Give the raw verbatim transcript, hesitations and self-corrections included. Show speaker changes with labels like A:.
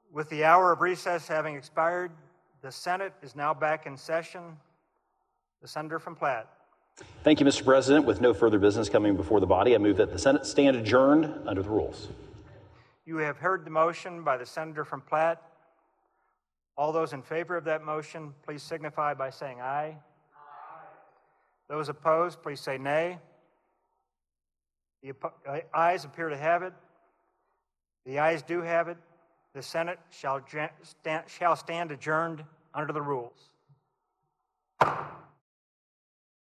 A: With the hour of recess having expired, the Senate is now back in session. The Senator from Platte.
B: Thank you, Mister President. With no further business coming before the body, I move that the Senate stand adjourned under the rules.
A: You have heard the motion by the Senator from Platte. All those in favor of that motion, please signify by saying aye. Aye. Those opposed, please say nay. The ayes appear to have it. The ayes do have it. The Senate shall, shall stand adjourned under the rules.